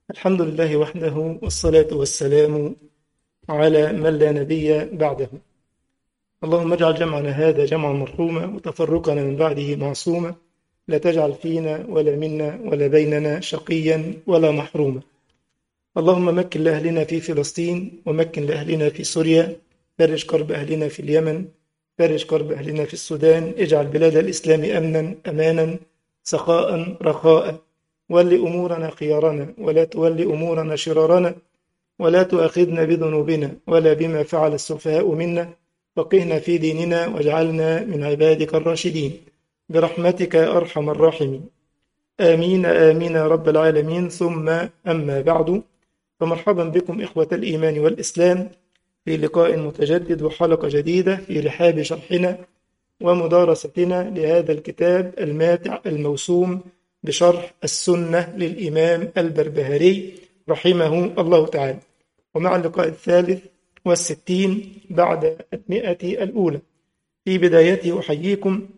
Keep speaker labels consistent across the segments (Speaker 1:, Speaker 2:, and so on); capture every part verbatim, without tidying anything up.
Speaker 1: الحمد لله وحده والصلاة والسلام على من لا نبي بعده. اللهم اجعل جمعنا هذا جمعا مرحوما وتفرقنا من بعده معصوما، لا تجعل فينا ولا منا ولا بيننا شقيا ولا محروما. اللهم مكن لأهلنا في فلسطين ومكن لأهلنا في سوريا، فرج كرب أهلنا في اليمن، فرج كرب أهلنا في السودان، اجعل بلاد الإسلام أمنا أمانا سخاء رخاء. ول أمورنا خيارنا ولا تول أمورنا شرارنا، ولا تؤاخذنا بذنوبنا ولا بما فعل السفهاء منا، فقهنا في ديننا واجعلنا من عبادك الراشدين برحمتك يا أرحم الراحمين. آمين آمين يا رب العالمين. ثم أما بعد، فمرحبا بكم إخوة الإيمان والإسلام في لقاء متجدد وحلقة جديدة في رحاب شرحنا ومدارستنا لهذا الكتاب الماتع الموسوم بشرح السنة للإمام البربهاري رحمه الله تعالى، ومع اللقاء الثالث والستين بعد المئة الأولى. في بدايته أحييكم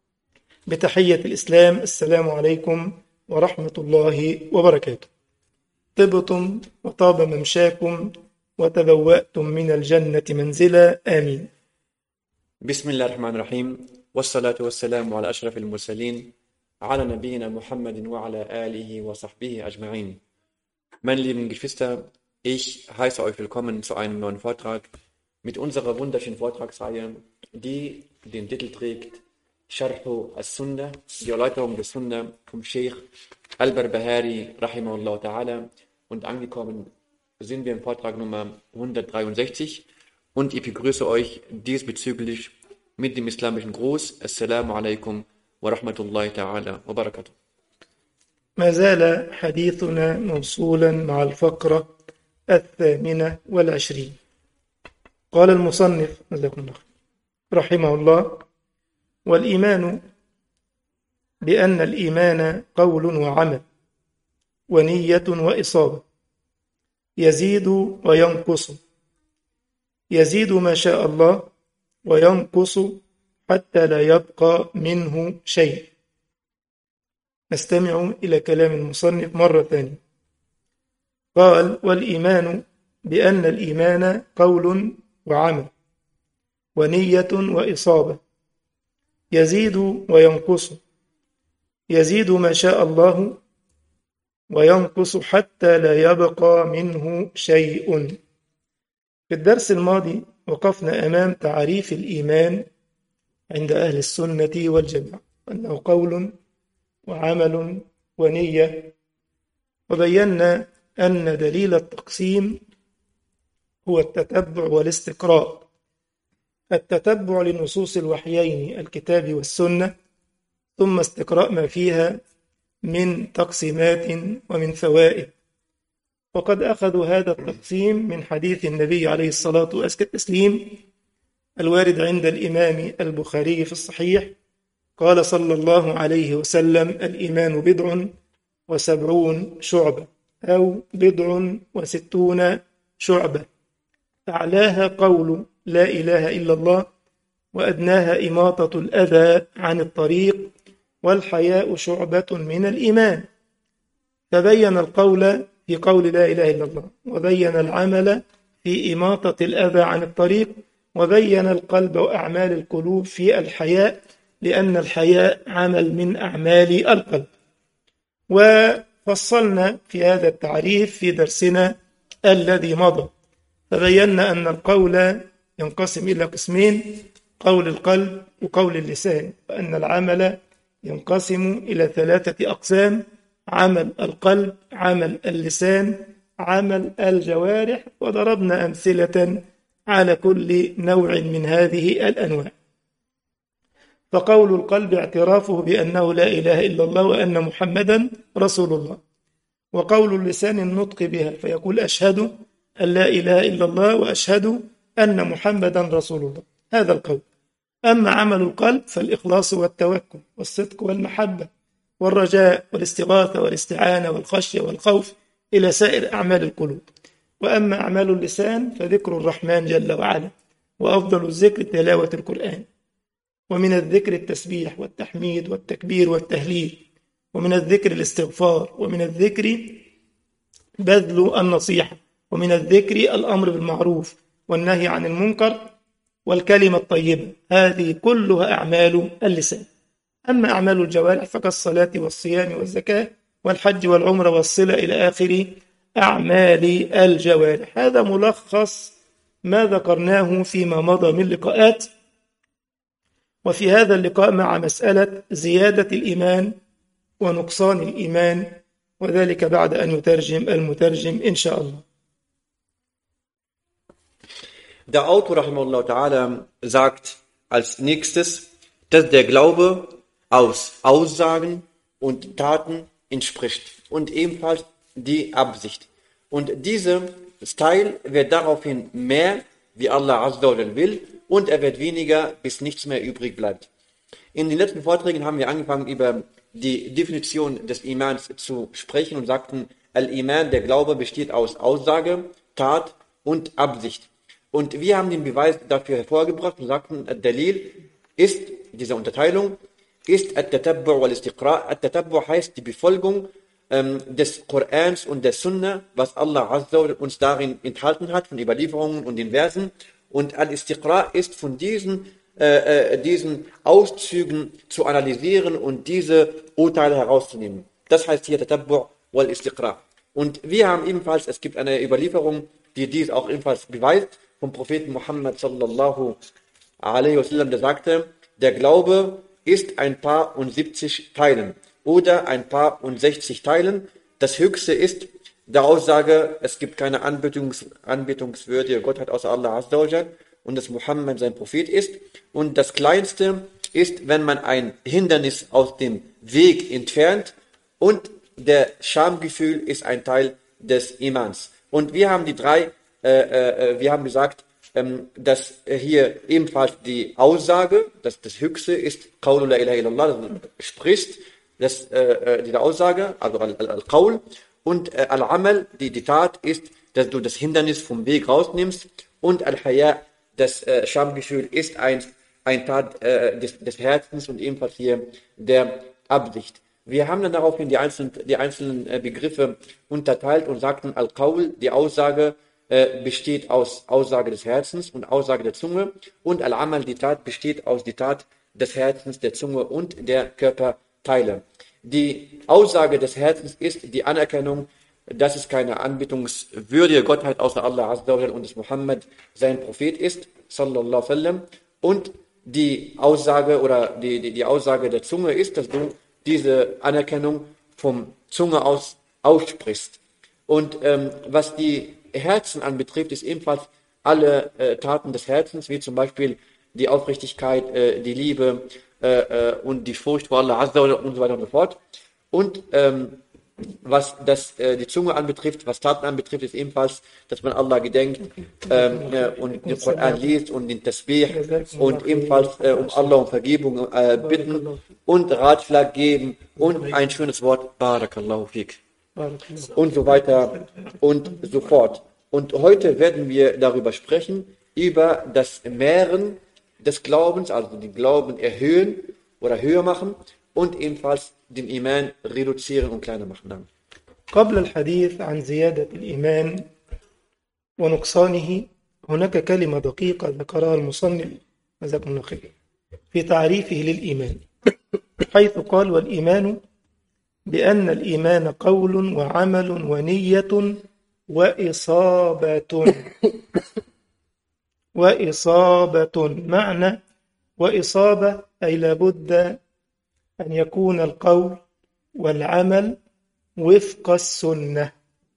Speaker 1: بتحية الإسلام، السلام عليكم ورحمة الله وبركاته. طبتم وطاب ممشاكم وتبوأتم من الجنة منزلا، آمين.
Speaker 2: بسم الله الرحمن الرحيم، والصلاة والسلام على أشرف المرسلين على نبينا Muhammad وعلى آله وصحبه أجمعين. Meine lieben Geschwister, ich heiße euch willkommen zu einem neuen Vortrag mit unserer wunderschönen Vortragsreihe, die den Titel trägt Sharhu as-Sunnah, die Erläuterung des Sunnah vom Sheikh al-Barbahari rahimahullah ta'ala, und angekommen sind wir im Vortrag Nummer hundertdreiundsechzig. Und ich begrüße euch diesbezüglich mit dem islamischen Gruß. Assalamu alaikum wa rahmatullahi ta'ala wa barakatuh.
Speaker 1: ما زال حديثنا موصولا مع الفقرة الثامنة والعشرين. قال المصنف جزاكم الله خير رحمه الله: والإيمان بأن الإيمان قول وعمل ونية وإصابة، يزيد وينقص، يزيد ما شاء الله وينقص حتى لا يبقى منه شيء. نستمع إلى كلام المصنف مرة ثانية. قال: والإيمان بأن الإيمان قول وعمل ونية وإصابة، يزيد وينقص، يزيد ما شاء الله وينقص حتى لا يبقى منه شيء. في الدرس الماضي وقفنا أمام تعريف الإيمان عند أهل السنة والجماعة، أنه قول وعمل ونية، وبينا أن دليل التقسيم هو التتبع والاستقراء، التتبع لنصوص الوحيين الكتاب والسنة، ثم استقراء ما فيها من تقسيمات ومن فوائد. وقد أخذوا هذا التقسيم من حديث النبي عليه الصلاة والتسليم الوارد عند الإمام البخاري في الصحيح. قال صلى الله عليه وسلم: الإيمان بضع وسبعون شعبة، أو بضع وستون شعبة، أعلاها قول لا إله إلا الله، وأدناها إماطة الأذى عن الطريق، والحياء شعبة من الإيمان. فبين القول في قول لا إله إلا الله، وبين العمل في إماطة الأذى عن الطريق، وبين القلب وأعمال القلوب في الحياء، لأن الحياء عمل من أعمال القلب. وفصلنا في هذا التعريف في درسنا الذي مضى، فبينا أن القول ينقسم إلى قسمين: قول القلب وقول اللسان، وأن العمل ينقسم إلى ثلاثة أقسام: عمل القلب، عمل اللسان، عمل الجوارح. وضربنا أمثلة على كل نوع من هذه الأنواع. فقول القلب اعترافه بأنه لا إله إلا الله وأن محمدا رسول الله، وقول اللسان النطق بها، فيقول أشهد أن لا إله إلا الله وأشهد أن محمدا رسول الله، هذا القول. أما عمل القلب فالإخلاص والتوكل والصدق والمحبة والرجاء والاستغاثة والاستعانة والخشية والخوف إلى سائر أعمال القلوب. وأما أعمال اللسان فذكر الرحمن جل وعلا، وأفضل الذكر تلاوة القرآن، ومن الذكر التسبيح والتحميد والتكبير والتهليل، ومن الذكر الاستغفار، ومن الذكر بذل النصيحة، ومن الذكر الأمر بالمعروف والنهي عن المنكر والكلمة الطيبة، هذه كلها أعمال اللسان. أما أعمال الجوارح فكالصلاة والصيام والزكاة والحج والعمرة والصلة إلى آخر أعمال الجوارح. هذا ملخص ما ذكرناه فيما مضى من لقاءات، وفي هذا اللقاء مع مسألة زيادة الإيمان ونقصان الإيمان، وذلك بعد أن يترجم المترجم إن شاء الله.
Speaker 2: Der Autor rahimahullah ta'ala sagt als nächstes, dass der Glaube aus Aussagen und Taten entspricht und ebenfalls die Absicht. Und dieser Teil wird daraufhin mehr, wie Allah Azza wa Jal will, und er wird weniger, bis nichts mehr übrig bleibt. In den letzten Vorträgen haben wir angefangen, über die Definition des Imans zu sprechen und sagten, Al-Iman, der Glaube, besteht aus Aussage, Tat und Absicht. Und wir haben den Beweis dafür hervorgebracht und sagten, Ad-Dalil ist, diese Unterteilung, ist At-Tatabbu' wal-Istiqra'. At-Tatabbu' heißt die Befolgung ähm, des Korans und der Sunna, was Allah Azza wa Jal uns darin enthalten hat, von Überlieferungen und den Versen. Und Al-Istiqra' ist von diesen, äh, äh, diesen Auszügen zu analysieren und diese Urteile herauszunehmen. Das heißt hier Tatabbu' wal-Istiqra'. Und wir haben ebenfalls, es gibt eine Überlieferung, die dies auch ebenfalls beweist, vom Propheten Muhammad sallallahu alaihi wasallam, der sagte, der Glaube ist ein paar und siebzig Teilen oder ein paar und sechzig Teilen. Das höchste ist der Aussage, es gibt keine Anbetungs anbetungswürdige Gottheit außer Allah Azza wa Jal und dass Muhammad sein Prophet ist. Und das kleinste ist, wenn man ein Hindernis aus dem Weg entfernt, und der Schamgefühl ist ein Teil des Imans. Und wir haben die drei Äh, äh, wir haben gesagt, ähm, dass hier ebenfalls die Aussage, dass das Höchste ist, Qawlu la ilaha illallah, das spricht, das, äh, diese Aussage, also Al-Qawl, und äh, Al-Amal, die, die Tat ist, dass du das Hindernis vom Weg rausnimmst, und Al-Haya, das äh, Schamgefühl, ist ein, ein Tat äh, des, des Herzens und ebenfalls hier der Absicht. Wir haben dann daraufhin die einzelnen, die einzelnen äh, Begriffe unterteilt und sagten, Al-Qawl, die Aussage, besteht aus Aussage des Herzens und Aussage der Zunge, und Al-Amal, die Tat, besteht aus die Tat des Herzens, der Zunge und der Körperteile. Die Aussage des Herzens ist die Anerkennung, dass es keine anbetungswürdige Gottheit außer Allah Azza wa Jal und dass Muhammad sein Prophet ist, sallallahu alaihi wasallam. Und die Aussage oder die, die, die Aussage der Zunge ist, dass du diese Anerkennung vom Zunge aus aussprichst. Und ähm, was die Herzen anbetrifft, ist ebenfalls alle äh, Taten des Herzens, wie zum Beispiel die Aufrichtigkeit, äh, die Liebe äh, äh, und die Furcht vor Allah Azza wa Jal und so weiter und so fort. Und ähm, was das, äh, die Zunge anbetrifft, was Taten anbetrifft, ist ebenfalls, dass man Allah gedenkt ähm, äh, und den Koran liest und den Tasbih und ebenfalls äh, um Allah um Vergebung äh, bitten und Ratschlag geben und ein schönes Wort, Barakallahu fik, und so weiter und so fort. Und heute werden wir darüber sprechen, über das Mehren des Glaubens, also den Glauben erhöhen oder höher machen und ebenfalls den Iman reduzieren und kleiner machen.
Speaker 1: قبل الحديث عن زيادة الإيمان ونقصانه هناك كلمة دقيقة ذكرها المصنف جزاكم الله خير في تعريفه للإيمان، حيث قال: والإيمان بأن الإيمان قول وعمل ونية وإصابة. وإصابة معنى وإصابة أي لابد أن يكون القول والعمل وفق السنة،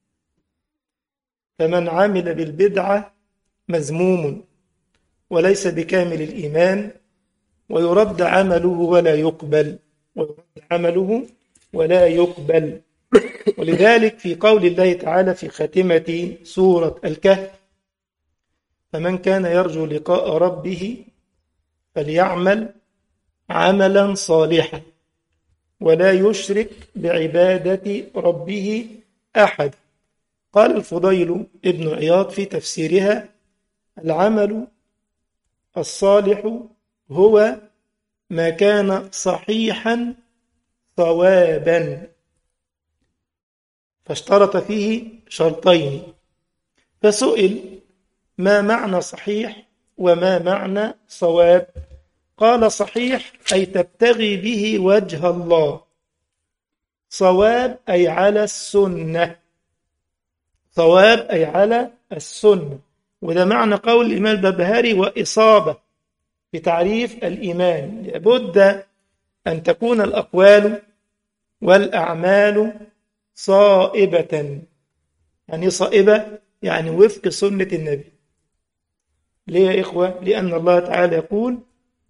Speaker 1: فمن عمل بالبدعة مذموم وليس بكامل الإيمان، ويرد عمله ولا يقبل ويرد عمله ولا يقبل. ولذلك في قول الله تعالى في خاتمة سورة الكهف: فمن كان يرجو لقاء ربه فليعمل عملا صالحا ولا يشرك بعبادة ربه أحد. قال الفضيل ابن عياض في تفسيرها: العمل الصالح هو ما كان صحيحا صوابا، فاشترط فيه شرطين. فسئل: ما معنى صحيح وما معنى صواب؟ قال: صحيح أي تبتغي به وجه الله، صواب أي على السنة. صواب أي على السنة، وده معنى قول الإمام البربهاري وإصابة في تعريف الإيمان. لابد أن تكون الأقوال والأعمال صائبة. يعني صائبة يعني وفق سنة النبي. ليه يا إخوة؟ لأن الله تعالى يقول: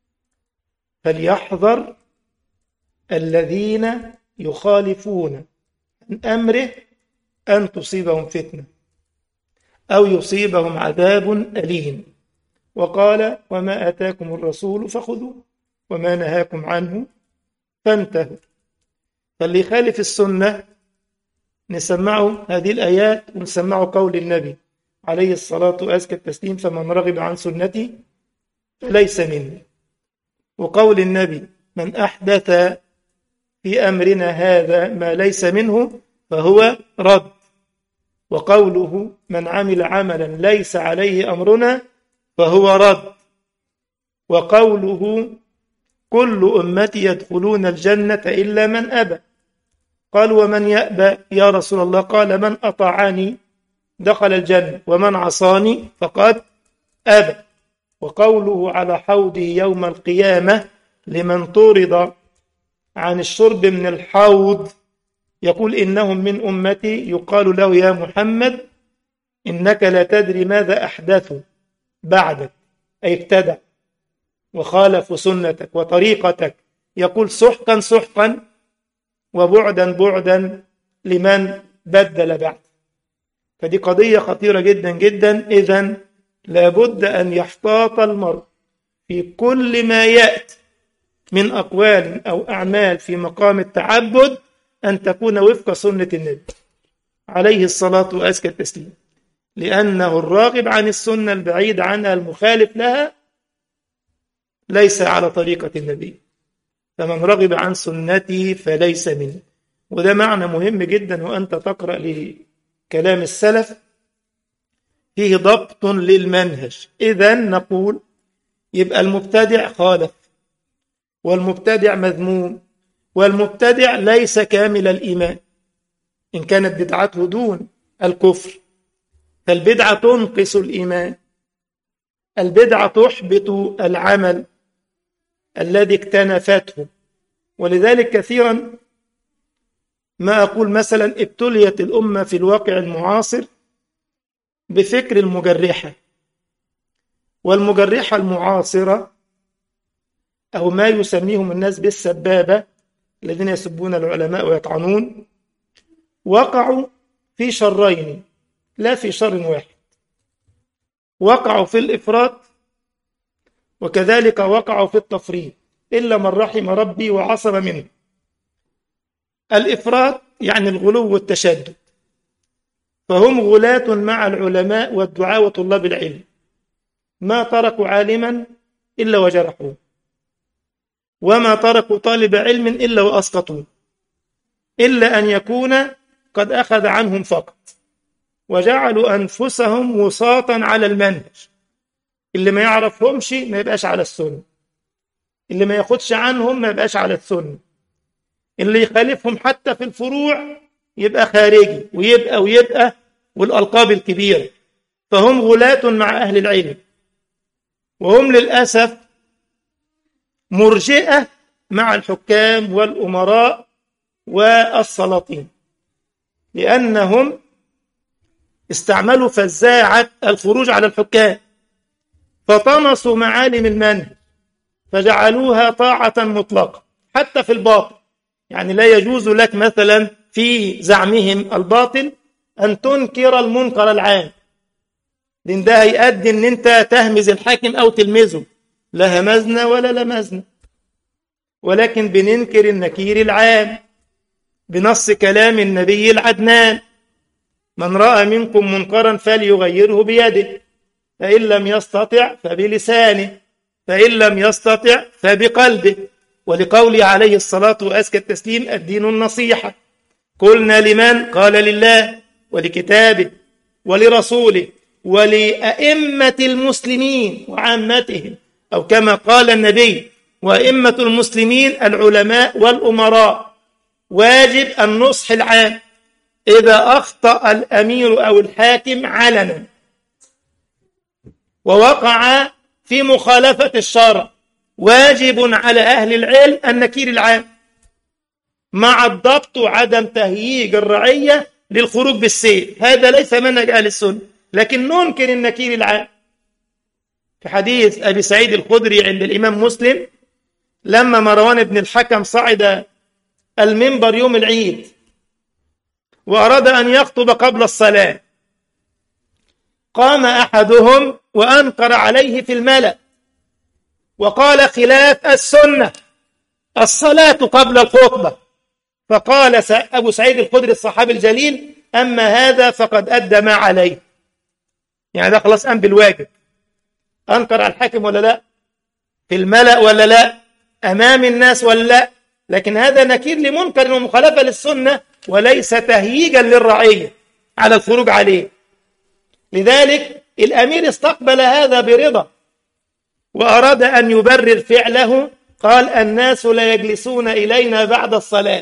Speaker 1: فليحذر الذين يخالفون عن أمره أن تصيبهم فتنة أو يصيبهم عذاب أليم. وقال: وما آتاكم الرسول فخذوه وما نهاكم عنه فانتهوا. فاللي يخالف السنة نسمعه هذه الآيات ونسمعه قول النبي عليه الصلاة وأزكى التسليم: فمن رغب عن سنتي فليس مني. وقول النبي: من أحدث في أمرنا هذا ما ليس منه فهو رد. وقوله: من عمل عملا ليس عليه أمرنا فهو رد. وقوله: كل أمتي يدخلون الجنة إلا من أبى. قال: ومن يأبى يا رسول الله؟ قال: من أطاعني دخل الجنة ومن عصاني فقد أبى. وقوله على حوضه يوم القيامة لمن طرد عن الشرب من الحوض يقول: إنهم من أمتي يقال له يا محمد إنك لا تدري ماذا أحدثوا بعدك، أي ابتدع وخالفوا سنتك وطريقتك. يقول: سحقا سحقا وبعدا بعدا لمن بدل بعد. فدي قضية خطيرة جدا جدا. إذن لابد أن يحتاط المرء في كل ما يأتي من أقوال أو أعمال في مقام التعبد أن تكون وفق سنة النبي عليه الصلاة وأزكى التسليم، لأنه الراغب عن السنة البعيد عنها المخالف لها ليس على طريقة النبي. فمن رغب عن سنتي فليس مني. وده معنى مهم جدا، وأنت تقرأ لكلام السلف فيه ضبط للمنهج. إذن نقول يبقى المبتدع خالف، والمبتدع مذموم، والمبتدع ليس كامل الإيمان إن كانت بدعته دون الكفر. فالبدعة تنقص الإيمان، البدعة تحبط العمل الذي اكتنفته. ولذلك كثيرا ما أقول مثلا ابتليت الأمة في الواقع المعاصر بفكر المجرحة. والمجرحة المعاصرة أو ما يسميهم الناس بالسبابة الذين يسبون العلماء ويطعنون وقعوا في شرين لا في شر واحد. وقعوا في الإفراط وكذلك وقعوا في التفريط إلا من رحم ربي وعصم منه. الإفراط يعني الغلو والتشدد، فهم غلاة مع العلماء والدعاء وطلاب العلم، ما تركوا عالما إلا وجرحوه، وما تركوا طالب علم إلا وأسقطوه، إلا أن يكون قد أخذ عنهم فقط، وجعلوا أنفسهم وساطا على المنهج. اللي ما يعرفهمش ما يبقاش على السنة، اللي ما ياخدش عنهم ما يبقاش على السنة، اللي يخالفهم حتى في الفروع يبقى خارجي ويبقى ويبقى والألقاب الكبيرة. فهم غلاة مع أهل العلم، وهم للأسف مرجئة مع الحكام والأمراء والسلاطين، لأنهم استعملوا فزاعة الخروج على الحكام، فطمسوا معالم المنهج فجعلوها طاعة مطلقة حتى في الباطل. يعني لا يجوز لك مثلا في زعمهم الباطل أن تنكر المنكر العام، لأن ده هيؤدي أن أنت تهمز الحاكم أو تلمزه. لا همزنا ولا لمزنا، ولكن بننكر النكير العام بنص كلام النبي العدنان: من رأى منكم منكرا فليغيره بيده، فإن لم يستطع فبلسانه، فإن لم يستطع فبقلبه. ولقوله عليه الصلاة وأزكى التسليم: الدين النصيحة. قلنا لمن؟ قال لله. ولكتابه ولرسوله ولأئمة المسلمين وعامتهم، أو كما قال النبي: وأئمة المسلمين العلماء والأمراء. واجب النصح العام إذا أخطأ الأمير أو الحاكم علنا ووقع في مخالفة الشرع، واجب على أهل العلم النكير العام، مع الضبط وعدم تهييج الرعية للخروج بالسيف. هذا ليس منهج أهل السنة، لكن ننكر النكير العام. في حديث أبي سعيد الخدري عند الإمام مسلم، لما مروان بن الحكم صعد المنبر يوم العيد وأراد أن يخطب قبل الصلاة، قام أحدهم وأنكر عليه في الملأ وقال: خلاف السنة، الصلاة قبل الخطبة. فقال أبو سعيد الخدري الصحابي الجليل: أما هذا فقد أدى ما عليه. يعني ده خلاص قام بالواجب. أنكر على الحاكم ولا لا؟ في الملأ ولا لا؟ أمام الناس ولا لا؟ لكن هذا نكير لمنكر ومخالفة للسنة، وليس تهييجا للرعية على الخروج عليه. لذلك الأمير استقبل هذا برضا وأراد أن يبرر فعله، قال: الناس لا يجلسون إلينا بعد الصلاة،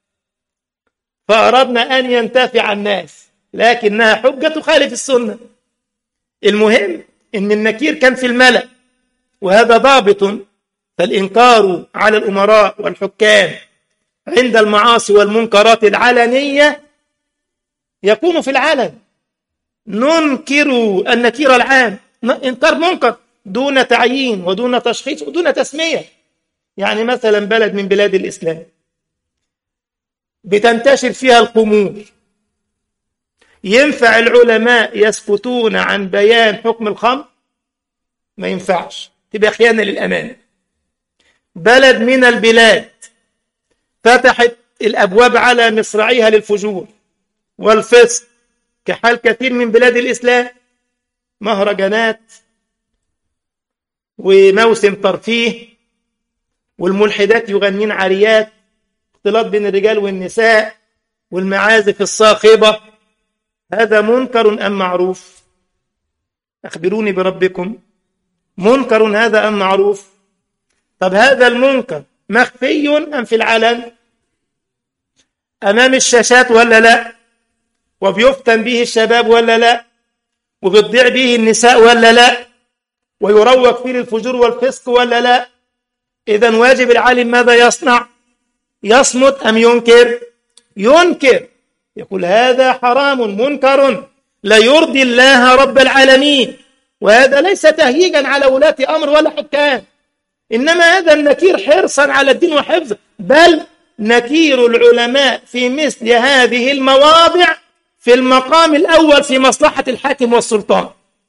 Speaker 1: فأردنا أن ينتفع الناس، لكنها حجة تخالف السنة. المهم إن النكير كان في الملأ، وهذا ضابط. فالإنكار على الأمراء والحكام عند المعاصي والمنكرات العلنية يكون في العلن. ننكر النكير العام، إنكار منكر دون تعيين ودون تشخيص ودون تسمية. يعني مثلا بلد من بلاد الإسلام بتنتشر فيها الخمور، ينفع العلماء يسكتون عن بيان حكم الخمر؟ ما ينفعش، تبقى خيانة للأمانة. بلد من البلاد فتحت الأبواب على مصراعيها للفجور والفسق، كحال كثير من بلاد الإسلام، مهرجانات وموسم ترفيه، والملحدات يغنين عريات، اختلاط بين الرجال والنساء، والمعازف الصاخبة. هذا منكر أم معروف؟ أخبروني بربكم، منكر هذا أم معروف؟ طب هذا المنكر مخفي أم في العلن؟ أمام الشاشات ولا لا؟ وبيفتن به الشباب ولا لا؟ وبتضيع به النساء ولا لا؟ ويروج فيه للفجور والفسق ولا لا؟ إذن واجب العالم ماذا يصنع؟ يصمت أم ينكر؟ ينكر، يقول هذا حرام منكر لا يرضي الله رب العالمين. وهذا ليس تهييجا على ولاة أمر ولا حكام، إنما هذا النكير حرصا على الدين وحفظه. بل نكير العلماء في مثل هذه المواضع في المقام الأول في مصلحة الحاكم والسلطان،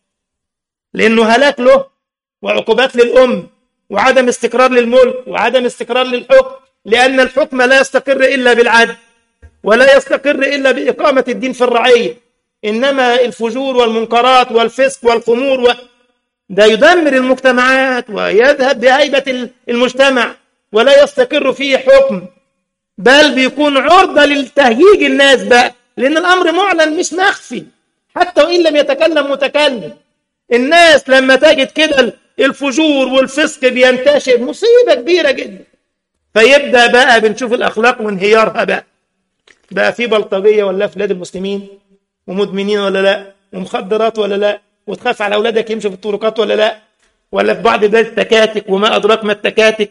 Speaker 1: لأنه هلاك له وعقوبات للأم وعدم استقرار للملك وعدم استقرار للحكم، لأن الحكم لا يستقر إلا بالعدل ولا يستقر إلا بإقامة الدين في الرعية. إنما الفجور والمنكرات والفسق والخمور و... ده يدمر المجتمعات ويذهب بهيبة المجتمع ولا يستقر فيه حكم، بل بيكون عرضة للتهييج الناس بقى، لأن الأمر معلن مش مخفي حتى وإن لم يتكلم متكلم. الناس لما تجد كده الفجور والفسق بينتشر مصيبة كبيرة جدا، فيبدأ بقى بنشوف الأخلاق وانهيارها بقى بقى في بلطجية ولا في بلاد المسلمين، ومدمنين ولا لا، ومخدرات ولا لا، وتخاف على أولادك يمشوا في الطرقات ولا لا، ولا في بعض بلاد التكاتك وما أدراك ما التكاتك،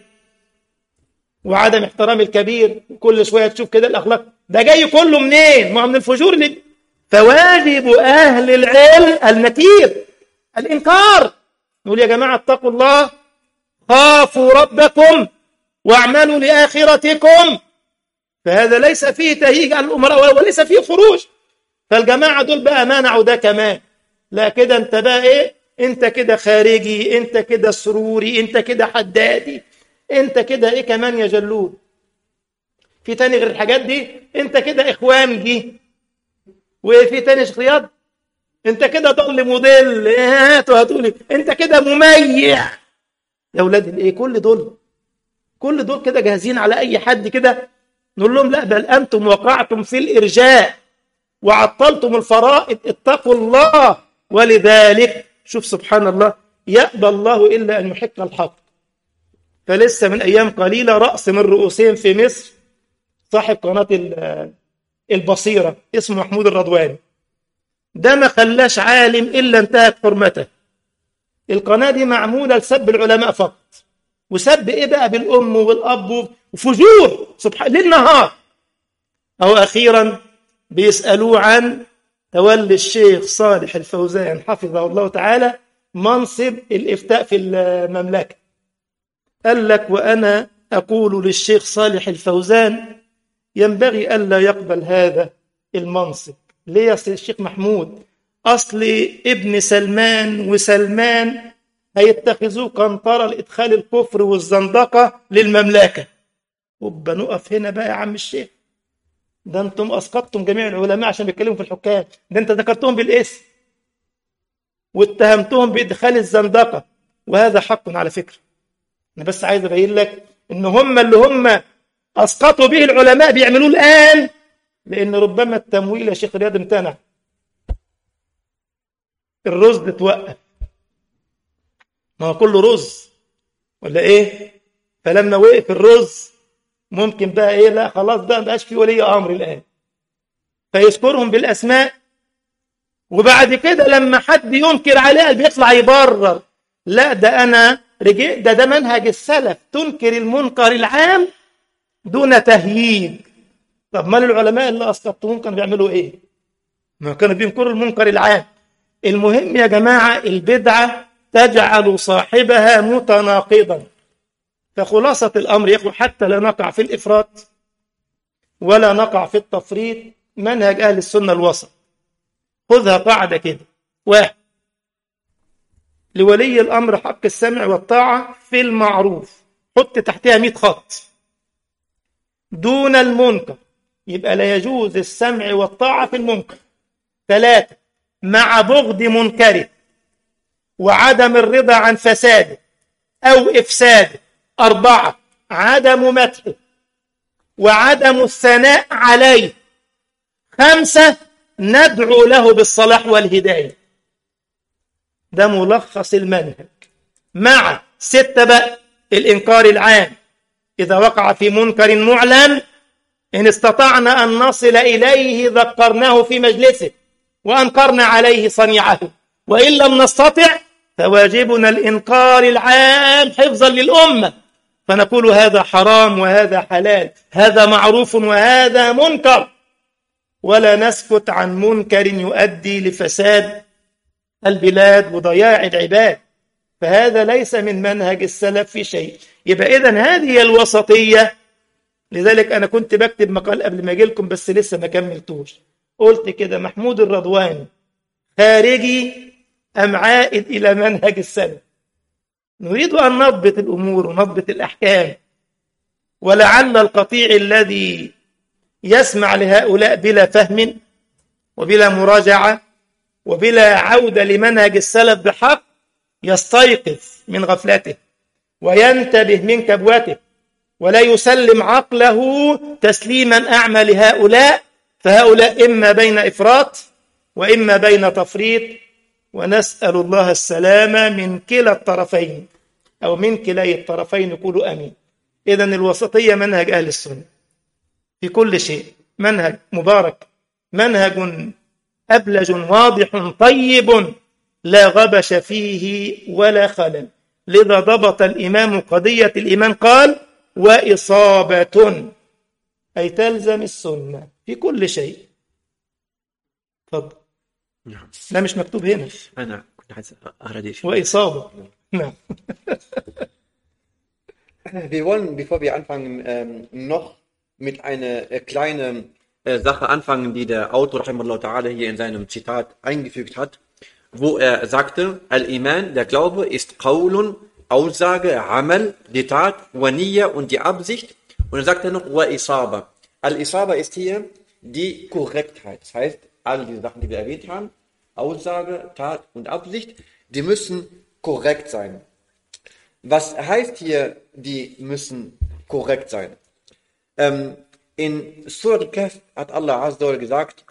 Speaker 1: وعدم احترام الكبير. كل شوية تشوف كده الأخلاق ده جاي كله منين؟ ما من الفجور اللي... فواجب أهل العلم النكير، الإنكار، نقول يا جماعة اتقوا الله، خافوا ربكم واعملوا لآخرتكم. فهذا ليس فيه تهيج على الأمراء وليس فيه خروج. فالجماعة دول بقى مانعوا ده كمان، لا كده انت بقى ايه، انت كده خارجي، انت كده سروري، انت كده حدادي، انت كده ايه كمان يا جلود. في تاني غير الحاجات دي، انت كده اخوانجي، وفي تاني شخصيات، انت كده ضل موديل، هاتوا هاتولي، انت كده مميع. يا ولاد الايه، كل دول كل دول كده جاهزين على اي حد كده. نقول لهم لا، بل انتم وقعتم في الارجاء وعطلتم الفرائض، اتقوا الله. ولذلك شوف سبحان الله، يأبى الله إلا أن يحق الحق. فلسه من أيام قليلة رأس من رؤوسين في مصر صاحب قناة البصيرة اسمه محمود الرضواني، ده ما خلاش عالم إلا انتهت حرمته. القناة دي معمولة لسب العلماء فقط، وسب إيه بقى بالأم والأب وفجور سبحان ليل نهار. أو أخيرا بيسألوه عن تولي الشيخ صالح الفوزان حفظه الله تعالى منصب الإفتاء في المملكة. قال لك وأنا أقول للشيخ صالح الفوزان ينبغي ألا يقبل هذا المنصب. ليه يا الشيخ محمود؟ أصل ابن سلمان وسلمان هيتخذوه قنطرة لإدخال الكفر والزندقة للمملكة. وبقى نقف هنا بقى يا عم الشيخ، ده أنتم أسقطتم جميع العلماء عشان بيتكلموا في الحكام، ده أنت ذكرتهم بالاسم واتهمتهم بإدخال الزندقة، وهذا حق على فكرة. أنا بس عايز أبين لك إن هم اللي هم أسقطوا به العلماء بيعملوه الآن، لأن ربما التمويل يا شيخ رياض امتنع، الرز اتوقف، ما هو كله رز ولا إيه؟ فلما وقف الرز ممكن بقى إيه، لا خلاص بقى ما بقاش في ولي أمر الآن، فيذكرهم بالأسماء، وبعد كده لما حد ينكر عليه بيطلع يبرر، لا ده أنا رجع ده ده منهج السلف، تنكر المنكر العام دون تهييج. طب ما العلماء اللي أسقطتهم كانوا بيعملوا إيه؟ ما كانوا بينكروا المنكر العام. المهم يا جماعة البدعة تجعل صاحبها متناقضا. فخلاصة الأمر يا أخو، حتى لا نقع في الإفراط ولا نقع في التفريط، منهج أهل السنة الوسط. خذها قاعدة كده: واحد، لولي الأمر حق السمع والطاعة في المعروف، حط تحتها مئة خط، دون المنكر، يبقى لا يجوز السمع والطاعة في المنكر. ثلاثة، مع بغض منكره وعدم الرضا عن فساده أو إفساده. أربعة، عدم مدحه وعدم الثناء عليه. خمسة، ندعو له بالصلاح والهداية. ده ملخص المنهج. مع ستة بقى، الإنكار العام، إذا وقع في منكر معلن إن استطعنا أن نصل إليه ذكرناه في مجلسه وأنكرنا عليه صنيعه، وإن لم نستطع فواجبنا الإنكار العام حفظا للأمة، فنقول هذا حرام وهذا حلال، هذا معروف وهذا منكر، ولا نسكت عن منكر يؤدي لفساد البلاد وضياع العباد. فهذا ليس من منهج السلف في شيء. يبقى إذن هذه الوسطية. لذلك أنا كنت بكتب مقال قبل ما أجي لكم بس لسه ما كملتوش، قلت كده: محمود الرضواني خارجي أم عائد إلى منهج السلف؟ نريد أن نضبط الأمور ونضبط الأحكام، ولعل القطيع الذي يسمع لهؤلاء بلا فهم وبلا مراجعة وبلا عودة لمنهج السلف بحق يستيقظ من غفلته وينتبه من كبوته، ولا يسلم عقله تسليما أعمى لهؤلاء. فهؤلاء إما بين إفراط وإما بين تفريط، ونسأل الله السلامة من كلا الطرفين أو من كلي الطرفين، يقولوا أمين. إذن الوسطية منهج أهل السنة في كل شيء، منهج مبارك، منهج أبلج واضح طيب لا غبش فيه ولا خلل. لذا ضبط الإمام قضية الإيمان، قال: وإصابة، أي تلزم السنة في كل شيء. تفضل.
Speaker 2: نعم.
Speaker 1: لا مش مكتوب هنا.
Speaker 2: أنا كنت عايز أقرأ دي.
Speaker 1: وإصابة. نعم.
Speaker 2: Wir wollen, bevor wir anfangen, ähm, noch mit einer äh, kleinen äh, Sache anfangen, die der Autor rahimahullah ta'ala hier in seinem Zitat eingefügt hat, wo er sagte: Al-Iman, der Glaube, ist Qaulun, Aussage, Amal, die Tat, wa Niyya und die Absicht. Und er sagte noch wa Isaba. Al-Isaba ist hier die Korrektheit. Das heißt, all diese Sachen, die wir erwähnt haben, Aussage, Tat und Absicht, die müssen korrekt sein. Was heißt hier, die müssen korrekt sein? Ähm, in Surah Al-Kahf hat Allah Azza wa Jalla gesagt: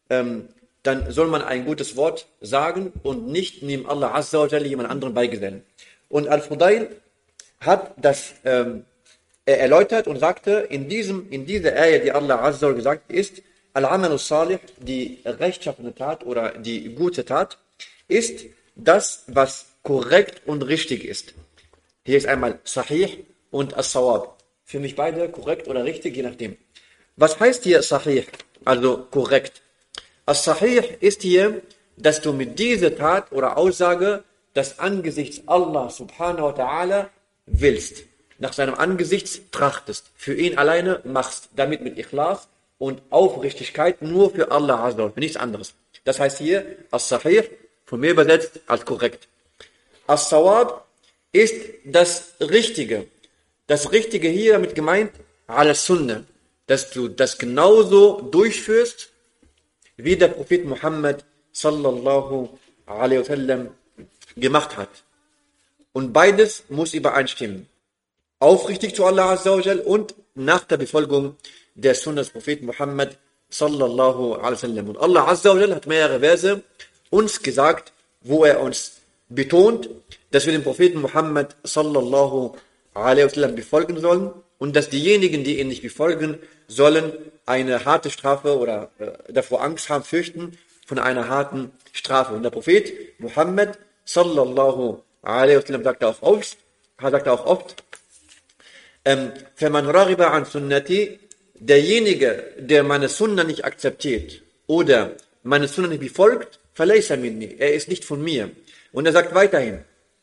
Speaker 2: ähm, dann soll man ein gutes Wort sagen und nicht neben Allah Azza wa Jalla jemand anderen beigesellen. Und Al-Fudayl hat das ähm, erläutert und sagte, in, diesem, in dieser Ayah, die Allah Azza wa Jalla gesagt ist, Al-Amal salih, die rechtschaffene Tat oder die gute Tat, ist das, was korrekt und richtig ist. Hier ist einmal Sahih und As-Sawab. Für mich beide korrekt oder richtig, je nachdem. Was heißt hier Sahih, also korrekt? As-Sahih ist hier, dass du mit dieser Tat oder Aussage das Angesicht Allah subhanahu wa ta'ala willst. Nach seinem Angesicht trachtest. Für ihn alleine machst. Damit mit Ikhlas und Aufrichtigkeit nur für Allah Azza wa Jalla, für nichts anderes. Das heißt hier, As-Sahih, von mir übersetzt als korrekt. As-Sawab ist das Richtige. Das Richtige hier damit gemeint, ala Sunnah, dass du das genauso durchführst, wie der Prophet Muhammad sallallahu alaihi wasallam gemacht hat. Und beides muss übereinstimmen. Aufrichtig zu Allah Azza wa Jal und nach der Befolgung der Sunna des Propheten Muhammad sallallahu alaihi wasallam. Und Allah Azza wa Jal hat mehrere Verse uns gesagt, wo er uns betont, dass wir den Propheten Muhammad sallallahu alaihi wasallam befolgen sollen und dass diejenigen, die ihn nicht befolgen, sollen eine harte Strafe oder äh, davor Angst haben, fürchten von einer harten Strafe. Und der Prophet Muhammad sallallahu alaihi wasallam sagt auch oft, sagt auch oft, ähm, فَمَنْ رَغِبَ عَنْ سُنَّتِي, derjenige, der meine Sunna nicht akzeptiert oder meine Sunna nicht befolgt, فَلَيْسَ مِنِّي, er ist nicht von mir. Und er sagt weiterhin,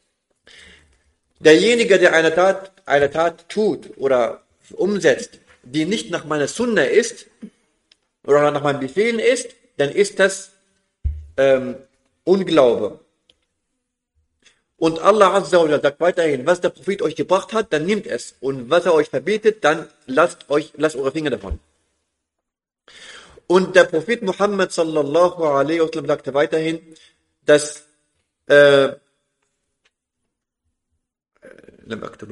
Speaker 2: derjenige, der eine Tat, eine Tat tut oder umsetzt, die nicht nach meiner Sunna ist oder nach meinen Befehlen ist, dann ist das ähm, Unglaube. Und Allah Azza wa Jalla sagt weiterhin, was der Prophet euch gebracht hat, dann nehmt es. Und was er euch verbietet, dann lasst euch, lasst eure Finger davon. Und der Prophet Muhammad sallallahu alaihi wasallam sagte weiterhin, dass äh, لم أكتب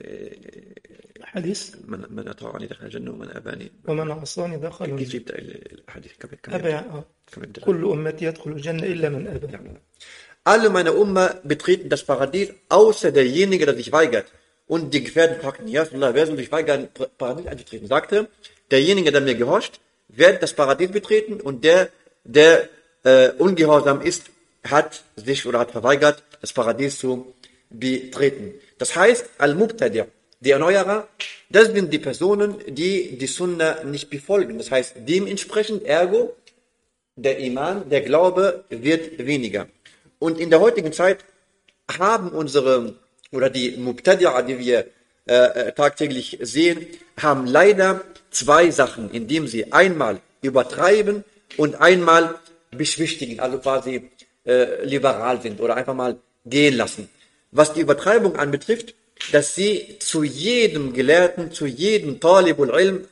Speaker 1: الحديث
Speaker 2: من من أطاعني دخل الجنة ومن أباني
Speaker 1: ومن عصاني دخل
Speaker 2: كيف
Speaker 1: النار.
Speaker 2: جبت الحديث كم كم
Speaker 1: أبى آه.
Speaker 2: كم يبدأ؟
Speaker 1: كل أمتي يدخل الجنة إلا من أبى.
Speaker 2: Alle meine Umma betreten das Paradies, außer derjenige, der sich weigert. Und die Gefährten fragten, ja, wer soll sich weigern, Paradies einzutreten? Sagte, derjenige, der mir gehorcht, wird das Paradies betreten und der, der äh, ungehorsam ist, hat sich oder hat verweigert, das Paradies zu betreten. Das heißt, Al-Mubtadi', die Erneuerer, das sind die Personen, die die Sunna nicht befolgen. Das heißt, dementsprechend, ergo, der Iman, der Glaube wird weniger. Und in der heutigen Zeit haben unsere, oder die Mubtadi'a, die wir äh, tagtäglich sehen, haben leider zwei Sachen, indem sie einmal übertreiben und einmal beschwichtigen, also quasi äh, liberal sind oder einfach mal gehen lassen. Was die Übertreibung anbetrifft, dass sie zu jedem Gelehrten, zu jedem Talibul Ilm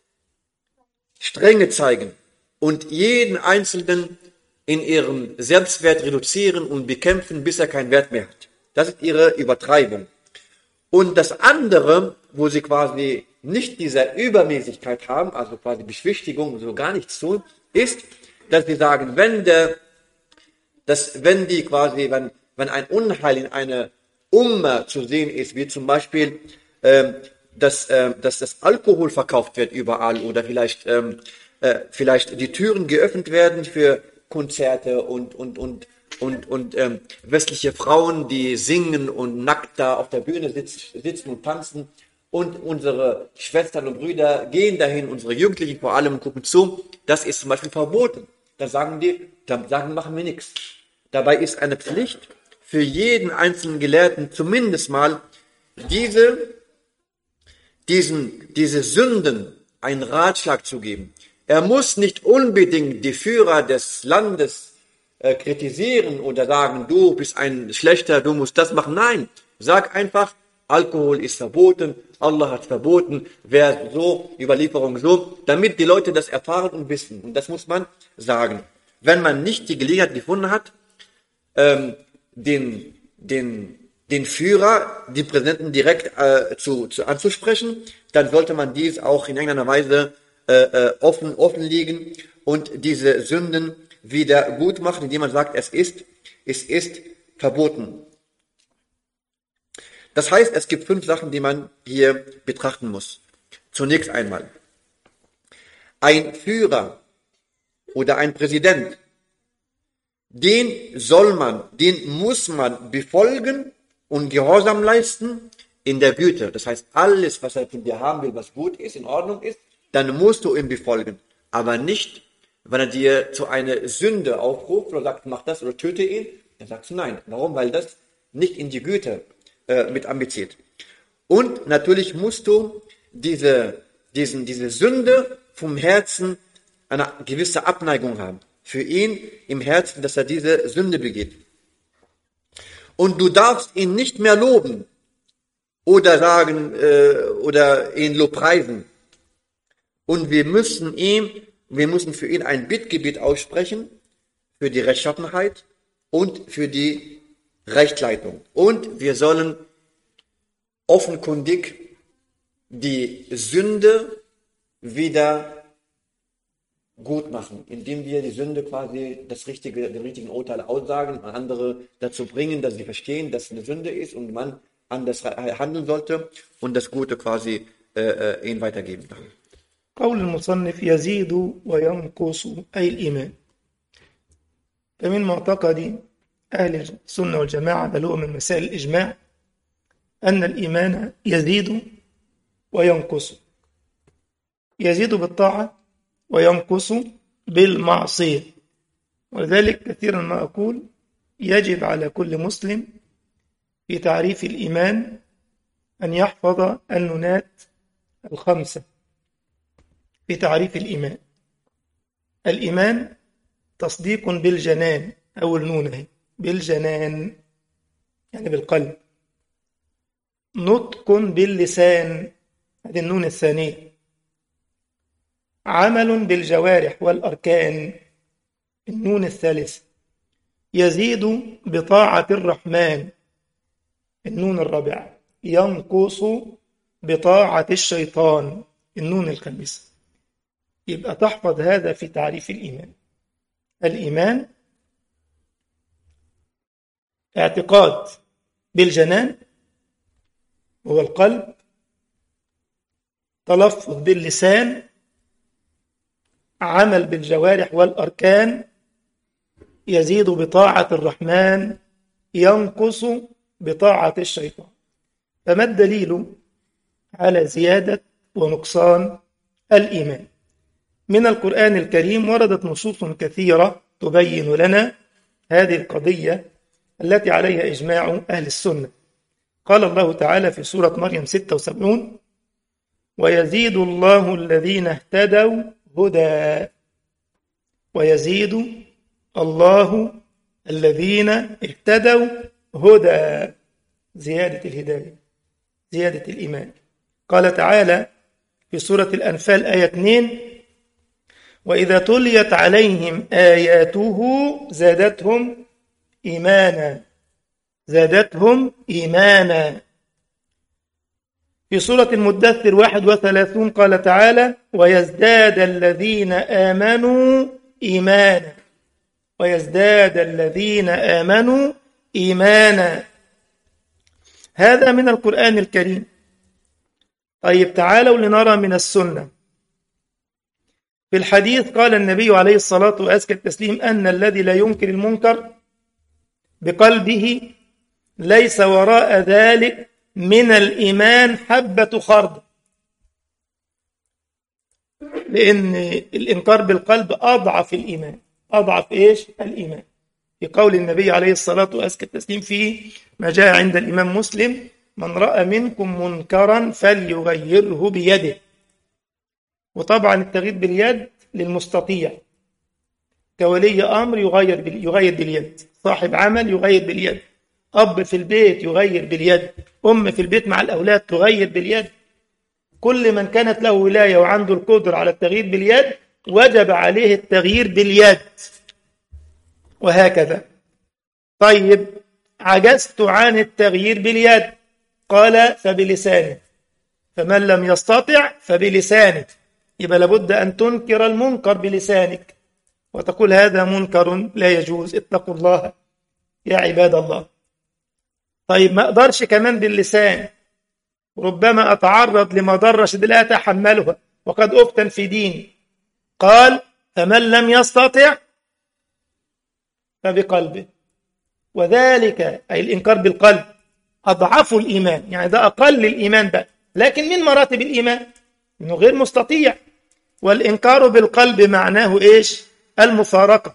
Speaker 2: Strenge zeigen und jeden Einzelnen in ihrem Selbstwert reduzieren und bekämpfen, bis er keinen Wert mehr hat. Das ist ihre Übertreibung. Und das andere, wo sie quasi nicht diese Übermäßigkeit haben, also quasi Beschwichtigung, so gar nichts tun, ist, dass sie sagen, wenn der, dass, wenn die quasi, wenn, wenn ein Unheil in einer Umma zu sehen ist, wie zum Beispiel, ähm, dass, äh, dass das Alkohol verkauft wird überall oder vielleicht, ähm, äh, vielleicht die Türen geöffnet werden für Konzerte und, und, und, und, und ähm, westliche Frauen, die singen und nackt da auf der Bühne sitz, sitzen und tanzen. Und unsere Schwestern und Brüder gehen dahin, unsere Jugendlichen vor allem, gucken zu. Das ist zum Beispiel verboten. Da sagen die, da sagen, machen wir nichts. Dabei ist eine Pflicht für jeden einzelnen Gelehrten zumindest mal diese, diesen, diese Sünden einen Ratschlag zu geben. Er muss nicht unbedingt die Führer des Landes äh, kritisieren oder sagen, du bist ein Schlechter, du musst das machen. Nein, sag einfach, Alkohol ist verboten, Allah hat verboten, wer so, Überlieferung so, damit die Leute das erfahren und wissen. Und das muss man sagen. Wenn man nicht die Gelegenheit gefunden hat, ähm, den, den, den Führer, die Präsidenten direkt äh, zu, zu anzusprechen, dann sollte man dies auch in irgendeiner Weise äh, äh, offen, offenlegen und diese Sünden wieder gut machen, indem man sagt, es ist, es ist verboten. Das heißt, es gibt fünf Sachen, die man hier betrachten muss. Zunächst einmal, ein Führer oder ein Präsident, den soll man, den muss man befolgen und Gehorsam leisten in der Güte. Das heißt, alles, was er von dir haben will, was gut ist, in Ordnung ist, dann musst du ihm befolgen. Aber nicht, wenn er dir zu einer Sünde aufruft oder sagt, mach das oder töte ihn, dann sagst du nein. Warum? Weil das nicht in die Güte äh, mit einbezieht. Und natürlich musst du diese, diesen, diese Sünde vom Herzen eine gewisse Abneigung haben. Für ihn im Herzen, dass er diese Sünde begeht. Und du darfst ihn nicht mehr loben oder sagen äh, oder ihn lobpreisen. Und wir müssen ihm, wir müssen für ihn ein Bittgebet aussprechen für die Rechtschaffenheit und für die Rechtleitung. Und wir sollen offenkundig die Sünde wieder gut machen, indem wir die Sünde quasi das richtige, den richtigen Urteil aussagen und andere dazu bringen, dass sie verstehen, dass es eine Sünde ist und man anders handeln sollte und das Gute quasi äh, ihnen weitergeben kann.
Speaker 1: قول المصنف يزيد وينقص أي الإيمان. فمن معتقد أهل السنة والجماعة بل هو من مسائل الإجماع أن الإيمان يزيد وينقص، يزيد بالطاعة وينقص بالمعصية. ولذلك كثيرا ما أقول يجب على كل مسلم في تعريف الإيمان أن يحفظ النونات الخمسة في تعريف الإيمان. الإيمان تصديق بالجنان، أو النون بالجنان يعني بالقلب، نطق باللسان، هذه النون الثانية، عمل بالجوارح والأركان، النون الثالثة، يزيد بطاعة الرحمن، النون الرابعة، ينقص بطاعة الشيطان، النون الخامسة. يبقى تحفظ هذا في تعريف الإيمان. الإيمان اعتقاد بالجنان هو القلب، تلفظ باللسان، عمل بالجوارح والأركان، يزيد بطاعة الرحمن، ينقص بطاعة الشيطان. فما الدليل على زيادة ونقصان الإيمان؟ من القرآن الكريم وردت نصوص كثيرة تبين لنا هذه القضية التي عليها إجماع أهل السنة. قال الله تعالى في سورة مريم ستة وسبعين: ويزيد الله الذين اهتدوا هدى، ويزيد الله الذين اهتدوا هدى، زيادة الهداية، زيادة الإيمان. قال تعالى في سورة الأنفال آية اثنين: وإذا تليت عليهم آياته زادتهم إيمانا، زادتهم إيمانا. في سورة المدثر واحد وثلاثون قال تعالى: ويزداد الذين آمنوا إيمانا، ويزداد الذين آمنوا إيمانا. هذا من القرآن الكريم. طيب تعالوا لنرى من السنة. في الحديث قال النبي عليه الصلاة وأزكى التسليم أن الذي لا ينكر المنكر بقلبه ليس وراء ذلك من الإيمان حبة خردل، لأن الإنكار بالقلب أضعف الإيمان. أضعف إيش؟ الإيمان. في قول النبي عليه الصلاة وأزكى التسليم فيه ما جاء عند الإمام مسلم: من رأى منكم منكرا فليغيره بيده. وطبعا التغيير باليد للمستطيع، كولي أمر يغير يغير باليد، صاحب عمل يغير باليد، أب في البيت يغير باليد، أم في البيت مع الأولاد تغير باليد. كل من كانت له ولاية وعنده القدرة على التغيير باليد وجب عليه التغيير باليد، وهكذا. طيب عجزت عن التغيير باليد، قال فبلسانه، فمن لم يستطع فبلسانه. يبقى لابد أن تنكر المنكر بلسانك، وتقول هذا منكر لا يجوز، اتقوا الله يا عباد الله. طيب ما أقدرش كمان باللسان، ربما أتعرض لمضرة شديدة لا أتحملها وقد أفتن في ديني. قال فمن لم يستطع فبقلبه، وذلك أي الإنكار بالقلب أضعف الإيمان، يعني ده أقل الإيمان بقى، لكن من مراتب الإيمان إنه غير مستطيع. والإنكار بالقلب معناه إيش؟ المفارقة،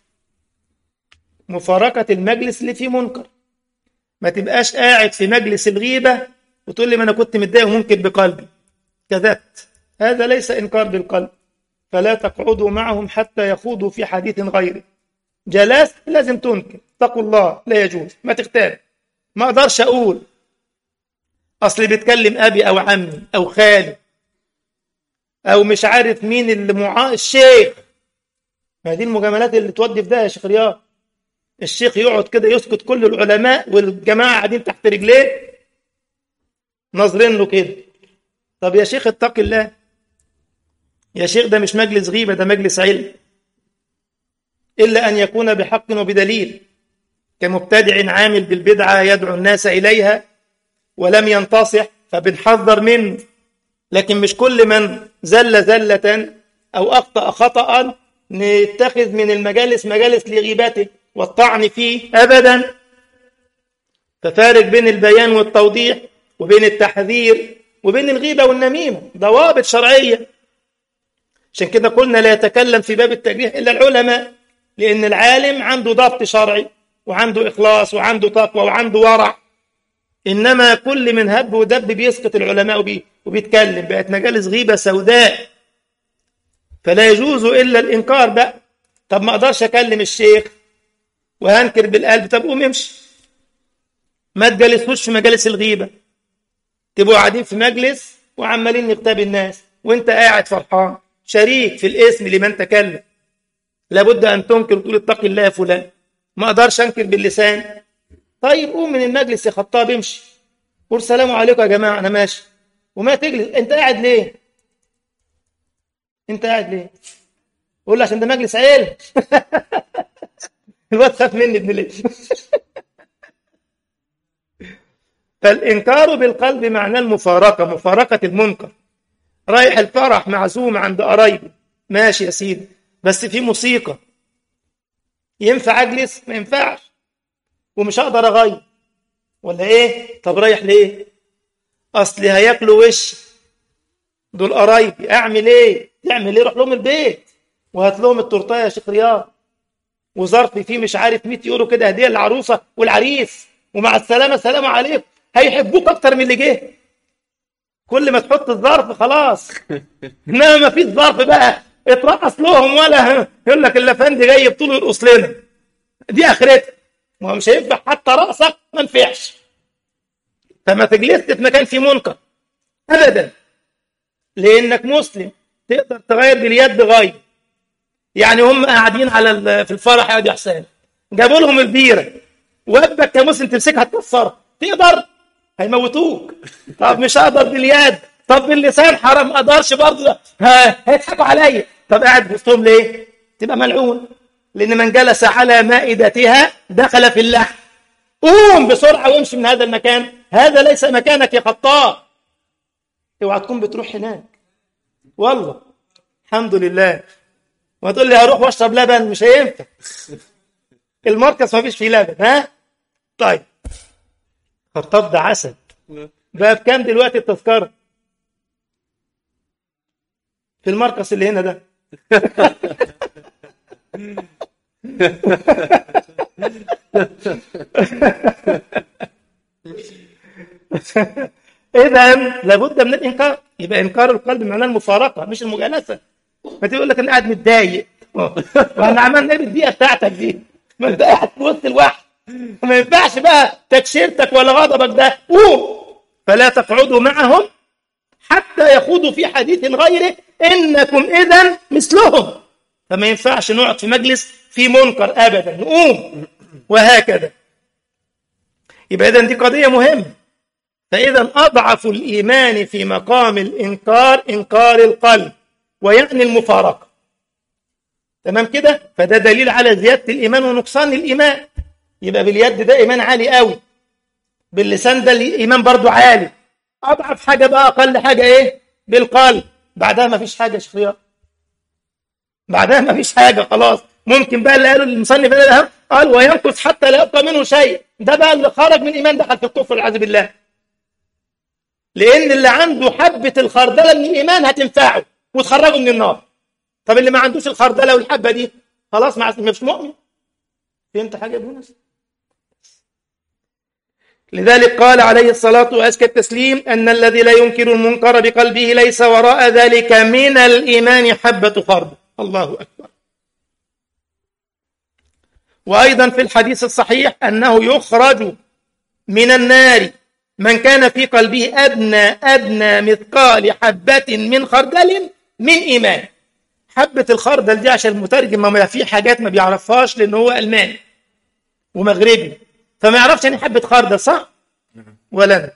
Speaker 1: مفارقة المجلس اللي فيه منكر. ما تبقاش قاعد في مجلس الغيبة وتقول لي ما أنا كنت متضايق ومنكر بقلبي، كذبت، هذا ليس إنكار بالقلب. فلا تقعدوا معهم حتى يخوضوا في حديث غيره. جلست لازم تنكر، اتقوا الله لا يجوز، ما تغتاب. ما أقدرش أقول أصلي بيتكلم أبي أو عمي أو خالي أو مش عارف مين اللي معاه الشيخ. ما دي المجاملات اللي تودي في ده يا شيخ رياض. الشيخ يقعد كده يسكت كل العلماء والجماعة قاعدين تحت رجليه ناظرين له كده. طب يا شيخ اتق الله يا شيخ، ده مش مجلس غيبة، ده مجلس علم، إلا أن يكون بحق وبدليل، كمبتدع عامل بالبدعة يدعو الناس إليها ولم ينتصح فبنحذر منه. لكن مش كل من زل زلة أو أخطأ خطأ نتخذ من المجالس مجالس لغيبته والطعن فيه أبدا. ففارق بين البيان والتوضيح وبين التحذير وبين الغيبة والنميمة، ضوابط شرعية. عشان كده قلنا لا يتكلم في باب التجريح إلا العلماء، لأن العالم عنده ضبط شرعي وعنده إخلاص وعنده تقوى وعنده ورع. إنما كل من هب ودب بيسقط العلماء وبي وبيتكلم، بقت مجالس غيبة سوداء. فلا يجوز إلا الإنكار بقى. طب ما أقدرش أكلم الشيخ وهنكر بالقلب، طب قوم امشي، ما تجلسوش في مجالس الغيبة. تبقوا قاعدين في مجلس وعمالين نغتاب الناس وانت قاعد فرحان شريك في الاسم لمن تكلم. لابد أن تنكر وتقول اتق الله يا فلان. ما أقدرش أنكر باللسان، طيب قوم من المجلس يا خطاب، امشي قول سلام عليكم يا جماعة أنا ماشي، وما تجلس. أنت قاعد ليه؟ أنت قاعد ليه؟ قول له عشان ده مجلس علم. الواد خاف مني ابن ليه. فالإنكار بالقلب معناه المفارقة، مفارقة المنكر. رايح الفرح معزوم عند قرايبي، ماشي يا سيدي، بس في موسيقى، ينفع أجلس؟ ما ينفعش، ومش هقدر أغير ولا إيه؟ طب رايح ليه؟ أصلي هياكلوا وش دول قرايبي، أعمل إيه؟ تعمل إيه؟ روح لهم البيت وهات لهم التورتايه يا شيخ رياض، وظرف فيه مش عارف مية يورو كده هدية للعروسة والعريس، ومع السلامة سلام عليكم. هيحبوك أكتر من اللي جه. كل ما تحط الظرف خلاص. إنما ما فيش ظرف بقى اترقص لهم ولا يقول لك الافندي جاي يبطلوا يرقص لنا، دي اخرتها. ما مش هينفع حتى راسك ما نفعش. فما تجلس في مكان فيه منكر ابدا، لانك مسلم تقدر تغير باليد غير. يعني هم قاعدين على في الفرح يا دي حسين، جابوا لهم البيره، وابك كمسلم تمسكها تكسرها، تقدر؟ هيموتوك. طب مش هقدر باليد، طب باللسان حرام، ما اقدرش برضه، هيضحكوا عليا. طب قاعد في وسطهم ليه؟ تبقى ملعون، لان من جلس على مائدتها دخل في اللحم. قوم بسرعه وامشي من هذا المكان، هذا ليس مكانك يا خطاب. اوعى تكون بتروح هناك والله الحمد لله وتقول لي هروح واشرب لبن، مش هينفع، المركز ما فيش فيه لبن. ها طيب خطاب ده عسل. بقى بكام دلوقتي التذكره في المركز اللي هنا ده؟ إذا لابد من الإنكار. يبقى إنكار القلب معناه المفارقة مش المجالسة. ما تقول لك أنا قاعد متضايق وأنا عملنا إيه بالدقيقة بتاعتك دي؟ ما أنت قاعد في وسط الواحد، ما ينفعش بقى تكشيرتك ولا غضبك ده. قوم. فلا تقعدوا معهم حتى يخوضوا في حديث غيره إنكم إذن مثلهم. فما ينفعش نقعد في مجلس في منكر أبدا، نقوم. وهكذا. يبقى إذن دي قضية مهمة. فإذا أضعف الإيمان في مقام الإنكار إنكار القلب، ويعني المفارقة. تمام كده؟ فده دليل على زيادة الإيمان ونقصان الإيمان. يبقى باليد ده إيمان عالي قوي، باللسان ده الإيمان برضو عالي. أضعف حاجة بقى، أقل حاجة إيه؟ بالقلب. بعدها ما فيش حاجة يا شيخ، بعدها ما فيش حاجة خلاص. ممكن بقى اللي قالوا المصنف ده قال وينقص حتى لا يبقى منه شيء، ده بقى اللي خرج من الإيمان دخل في الكفر والعياذ بالله. لأن اللي عنده حبة الخردلة من الإيمان هتنفعه وتخرجه من النار. طب اللي ما عندوش الخردلة والحبة دي خلاص مش مؤمن. فهمت حاجة يا ابن ناس؟ لذلك قال عليه الصلاة وأزكى التسليم أن الذي لا ينكر المنكر بقلبه ليس وراء ذلك من الإيمان حبة خردل. الله أكبر. وأيضا في الحديث الصحيح أنه يخرج من النار من كان في قلبه أدنى أدنى مثقال حبة من خردل من إيمان. حبة الخردل دي عشان المترجم ما في حاجات ما بيعرفهاش لأنه هو ألماني ومغربي فما يعرفش يعني حبة خردل، صح؟ ولا أنا.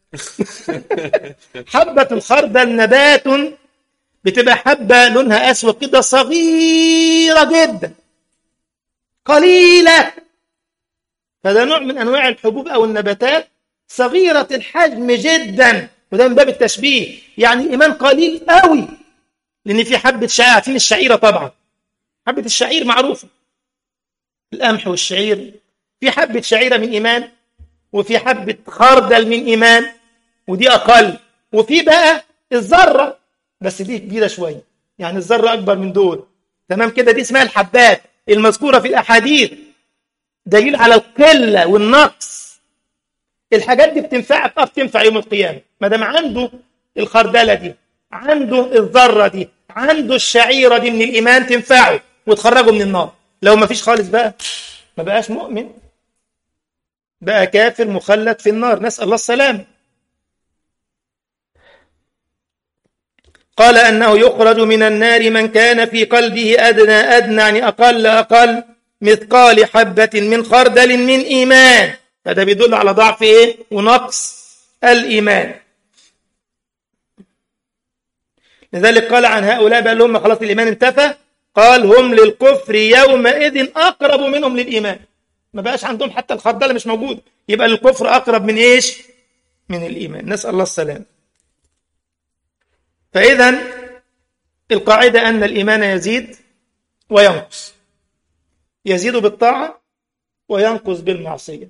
Speaker 1: حبة الخردل نبات بتبقى حبة لونها أسود كده صغيرة جدا قليلة. فده نوع من أنواع الحبوب أو النباتات صغيرة الحجم جدا، وده من باب التشبيه. يعني الإيمان قليل قوي، لأن في حبة شعير، عارفين الشعيرة طبعا، حبة الشعير معروفة، القمح والشعير. في حبة شعيرة من إيمان، وفي حبة خردل من إيمان، ودي أقل. وفي بقى الذرة، بس دي كبيرة شوية، يعني الذرة أكبر من دول. تمام كده؟ دي اسمها الحبات المذكورة في الأحاديث، دليل على القلة والنقص. الحاجات دي بتنفعك، اه بتنفع يوم القيامة ما دام عنده الخردلة دي، عنده الذرة دي، عنده الشعيرة دي من الإيمان، تنفعه وتخرجه من النار. لو ما فيش خالص بقى ما بقاش مؤمن، بقى كافر مخلد في النار، نسأل الله السلام. قال أنه يخرج من النار من كان في قلبه أدنى أدنى يعني أقل أقل مثقال حبة من خردل من إيمان. فده بيدل على ضعف إيه؟ ونقص الإيمان. لذلك قال عن هؤلاء بقى لهم خلاص الإيمان انتفى، قال هم للكفر يومئذ أقرب منهم للإيمان. ما بقاش عندهم حتى الخردلة مش موجود، يبقى الكفر أقرب من إيش؟ من الإيمان، نسأل الله السلام. فإذا القاعدة أن الإيمان يزيد وينقص، يزيد بالطاعة وينقص بالمعصية.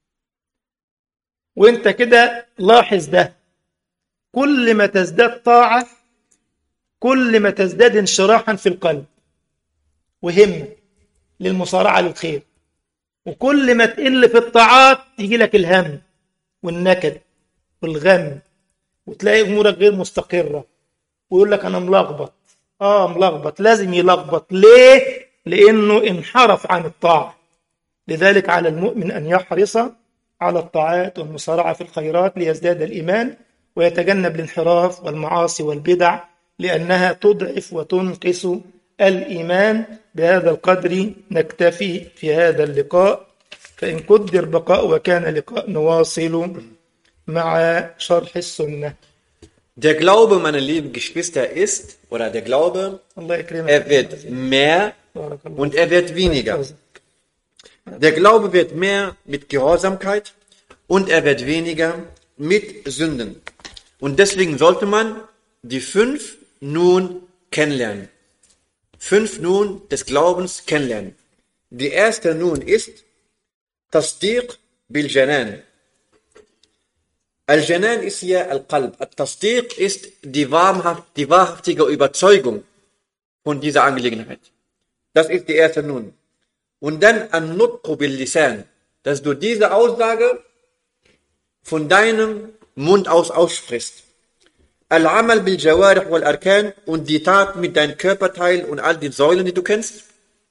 Speaker 1: وانت كده لاحظ ده، كل ما تزداد طاعة كل ما تزداد انشراحا في القلب وهمة للمصارعة للخير، وكل ما تقل في الطاعات يجي لك الهم والنكد والغم، وتلاقي أمورك غير مستقرة، ويقول لك أنا ملخبط. آه ملخبط، لازم يلخبط. ليه؟ لأنه انحرف عن الطاعة. لذلك على المؤمن أن يحرص على الطاعات والمسارعة في الخيرات ليزداد الإيمان ويتجنب الانحراف والمعاصي والبدع، لأنها تضعف وتنقص الإيمان. بهذا القدر نكتفي في هذا اللقاء، فإن قدر بقاء وكان لقاء نواصل مع شرح السنة.
Speaker 2: Der Glaube, meine lieben Geschwister, ist, oder der Glaube, er wird mehr und er wird weniger. Der Glaube wird mehr mit Gehorsamkeit und er wird weniger mit Sünden. Und deswegen sollte man die fünf Nun kennenlernen. Fünf Nun des Glaubens kennenlernen. Die erste Nun ist Tasdiq bil Janan. Al-Janan ist hier Al-Qalb. Al-Tasdiq ist die, wahrhaft, die wahrhaftige Überzeugung von dieser Angelegenheit. Das ist die erste Nun. Und dann An-Nutqu bil-Lisan, dass du diese Aussage von deinem Mund aus aussprichst. Al-Amal bil-Jawarih wal-Arkan, und die Tat mit deinen Körperteilen und all die Säulen, die du kennst.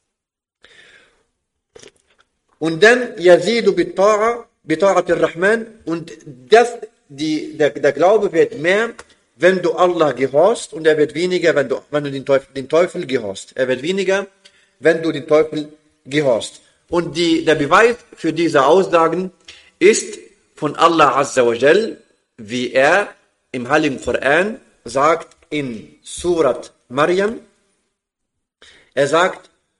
Speaker 2: Und dann Yazidu bit-Ta'a, Bita'at al-Rahman, und das, die, der, der Glaube wird mehr, wenn du Allah gehorchst, und er wird weniger, wenn du, wenn du den Teufel, den Teufel gehorchst. Er wird weniger, wenn du den Teufel gehorchst. Und die, der Beweis für diese Aussagen ist von Allah Azza wa Jal, wie er im Heiligen Koran sagt in Surat Maryam. Er sagt,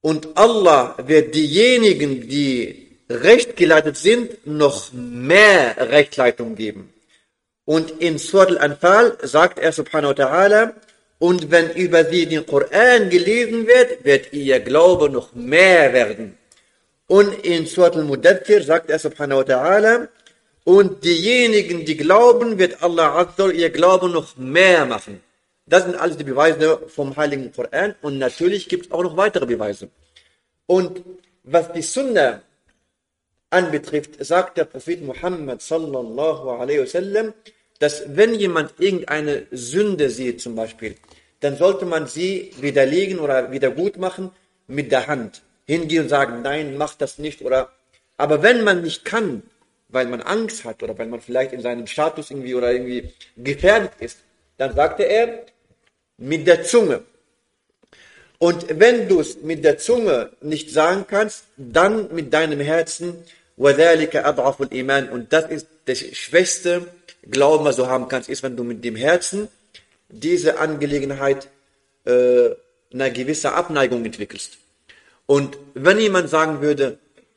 Speaker 2: Und Allah wird diejenigen, die rechtgeleitet sind, noch mehr Rechtleitung geben. Und in Surah Al-Anfal sagt er subhanahu wa ta'ala, und wenn über sie den Koran gelesen wird, wird ihr Glaube noch mehr werden. Und in Surah Al-Mudaththir sagt er subhanahu wa ta'ala, und diejenigen, die glauben, wird Allah Azza ihr Glauben noch mehr machen. Das sind alles die Beweise vom Heiligen Koran. Und natürlich gibt es auch noch weitere Beweise. Und was die Sunna anbetrifft, sagt der Prophet Muhammad sallallahu alaihi wasallam, dass wenn jemand irgendeine Sünde sieht zum Beispiel, dann sollte man sie widerlegen oder wieder gut machen mit der Hand. Hingehen und sagen, nein, mach das nicht. Oder, aber wenn man nicht kann, weil man Angst hat oder weil man vielleicht in seinem Status irgendwie oder irgendwie gefährdet ist, dann sagte er, mit der Zunge. Und wenn du es mit der Zunge nicht sagen kannst, dann mit deinem Herzen, وَذَلِكَ أَضْعَفُ الْإِيمَانِ. Und das ist das schwächste Glauben, was du haben kannst, ist, wenn du mit dem Herzen diese Angelegenheit äh, eine gewisse Abneigung entwickelst. Und wenn jemand sagen würde,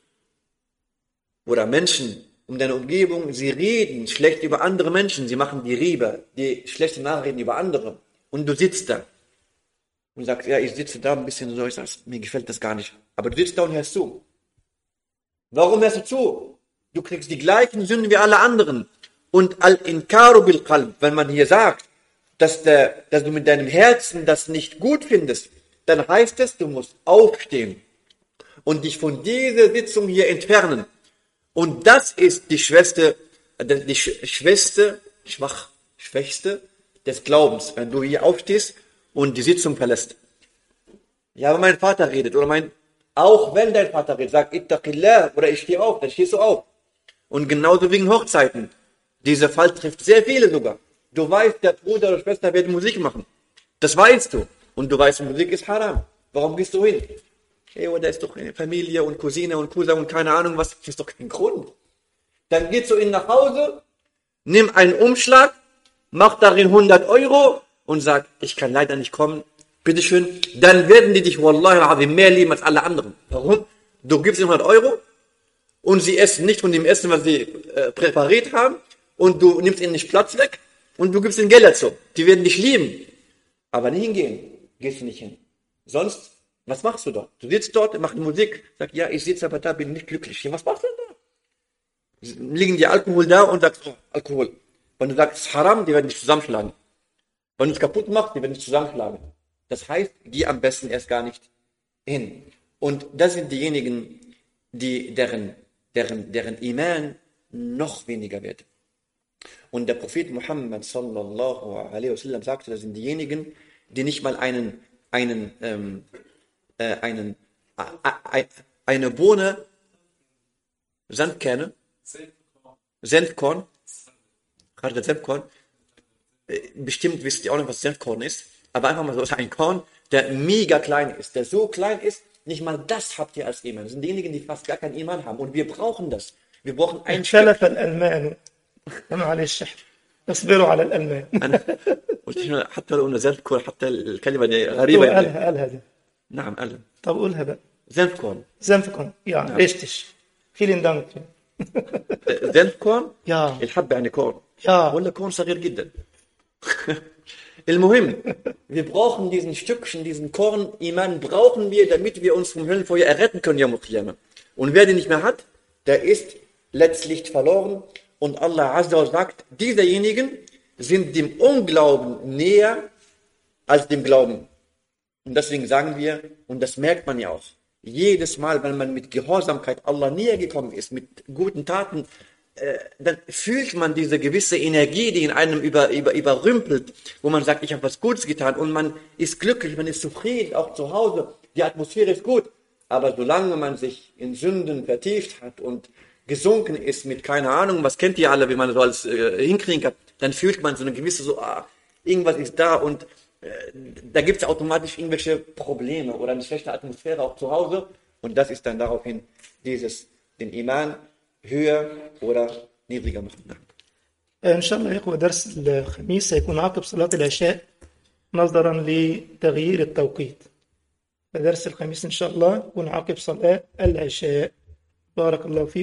Speaker 2: oder Menschen um deine Umgebung, sie reden schlecht über andere Menschen, sie machen die Riebe, die schlechte Nachreden über andere, und du sitzt da und sagst, ja, ich sitze da ein bisschen so, ich sag, mir gefällt das gar nicht. Aber du sitzt da und hörst zu. Warum hörst du zu? Du kriegst die gleichen Sünden wie alle anderen. Und al-inkaru bil qalb, wenn man hier sagt, dass, der, dass du mit deinem Herzen das nicht gut findest, dann heißt es, du musst aufstehen und dich von dieser Sitzung hier entfernen. Und das ist die schwächste, die schwächste, schwach, schwächste des Glaubens, wenn du hier aufstehst und die Sitzung verlässt. Ja, aber mein Vater redet, oder mein, auch wenn dein Vater redet, sagt, ittaqillah, oder ich stehe auf, dann stehst du auf. Und genauso wegen Hochzeiten. Dieser Fall trifft sehr viele sogar. Du weißt, der Bruder oder Schwester wird Musik machen. Das weißt du. Und du weißt, Musik ist haram. Warum gehst du hin? Hey, da ist doch eine Familie und Cousine und Cousin und keine Ahnung was. Das ist doch kein Grund. Dann gehst du in nach Hause, nimm einen Umschlag, mach darin hundert Euro und sag, ich kann leider nicht kommen. Bitteschön. Dann werden die dich, wallahi, mehr lieben als alle anderen. Warum? Du gibst ihnen hundert Euro und sie essen nicht von dem Essen, was sie äh, präpariert haben, und du nimmst ihnen nicht Platz weg und du gibst ihnen Geld dazu. Die werden dich lieben. Aber nicht hingehen. Gehst du nicht hin. Sonst, was machst du dort? Du sitzt dort, machst Musik, sagst, ja, ich sitze aber da, bin nicht glücklich. Ja, was machst du denn da? Liegen dir Alkohol da und sagst, oh, Alkohol. Wenn du sagst, es ist haram, die werden dich zusammenschlagen. Wenn du es kaputt machst, die werden dich zusammenschlagen. Das heißt, geh am besten erst gar nicht hin. Und das sind diejenigen, die, deren, deren, deren Iman noch weniger wird. Und der Prophet Muhammad sallallahu alaihi wasallam sagte, das sind diejenigen, die nicht mal einen, einen, ähm, äh, einen, äh, äh, eine Bohne, Sandkerne, Senfkorn, gerade Senfkorn, äh, bestimmt wisst ihr auch nicht, was Senfkorn ist, aber einfach mal so, ein Korn, der mega klein ist, der so klein ist, nicht mal das habt ihr als Iman. Das sind diejenigen, die fast gar keinen Iman haben. Und wir brauchen das. Wir brauchen ein
Speaker 1: اختلف الألمان معلش اصبروا على الألمان.
Speaker 2: أنا قلت هنا حتى لو قلنا زنفكون حتى الكلمة دي غريبة يعني.
Speaker 1: قالها قالها دي.
Speaker 2: نعم قالها.
Speaker 1: طب قولها بقى.
Speaker 2: زنفكون.
Speaker 1: زنفكون. Ja,
Speaker 2: نعم.
Speaker 1: richtig. Vielen Dank.
Speaker 2: زنفكون.
Speaker 1: Ja.
Speaker 2: الحبة يعني كون.
Speaker 1: Ja.
Speaker 2: ولا كون صغير جدا. المهم, wir brauchen diesen Stückchen, diesen Korn, Iman brauchen wir, damit wir uns vom Höllenfeuer erretten können, Yawm al-Qiyamah. Und wer den nicht mehr hat, der ist letztlich verloren. Und Allah Azza wa sagt, dieserjenigen sind dem Unglauben näher als dem Glauben. Und deswegen sagen wir, und das merkt man ja auch, jedes Mal, wenn man mit Gehorsamkeit Allah näher gekommen ist, mit guten Taten, äh, dann fühlt man diese gewisse Energie, die in einem über, über, überrümpelt, wo man sagt, ich habe was Gutes getan, und man ist glücklich, man ist zufrieden, auch zu Hause, die Atmosphäre ist gut. Aber solange man sich in Sünden vertieft hat und gesunken ist mit, keine Ahnung, was kennt ihr alle, wie man so alles äh, hinkriegen kann, dann fühlt man so eine gewisse, so, ah, irgendwas ist da, und äh, da gibt es automatisch irgendwelche Probleme oder eine schlechte Atmosphäre auch zu Hause, und das ist dann daraufhin dieses, den Iman höher oder niedriger machen.
Speaker 1: إن شاء الله يا إخوة درس الخميس سيكون عقب صلاة العشاء نظرا لتغيير التوقيت. فدرس الخميس إن شاء الله يكون عقب صلاة العشاء. بارك الله فيكم.